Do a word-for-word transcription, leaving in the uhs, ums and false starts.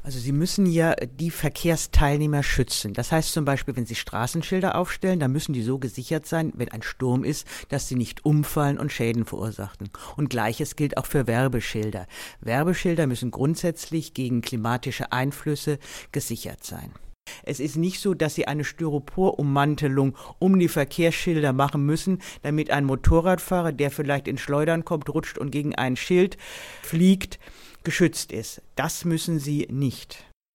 Also Sie müssen ja die Verkehrsteilnehmer schützen. Das heißt zum Beispiel, wenn Sie Straßenschilder aufstellen, dann müssen die so gesichert sein, wenn ein Sturm ist, dass sie nicht umfallen und Schäden verursachen. Und Gleiches gilt auch für Werbeschilder. Werbeschilder müssen grundsätzlich gegen klimatische Einflüsse gesichert sein. Es ist nicht so, dass Sie eine Styroporummantelung um die Verkehrsschilder machen müssen, damit ein Motorradfahrer, der vielleicht ins Schleudern kommt, rutscht und gegen ein Schild fliegt, geschützt ist. Das müssen Sie nicht.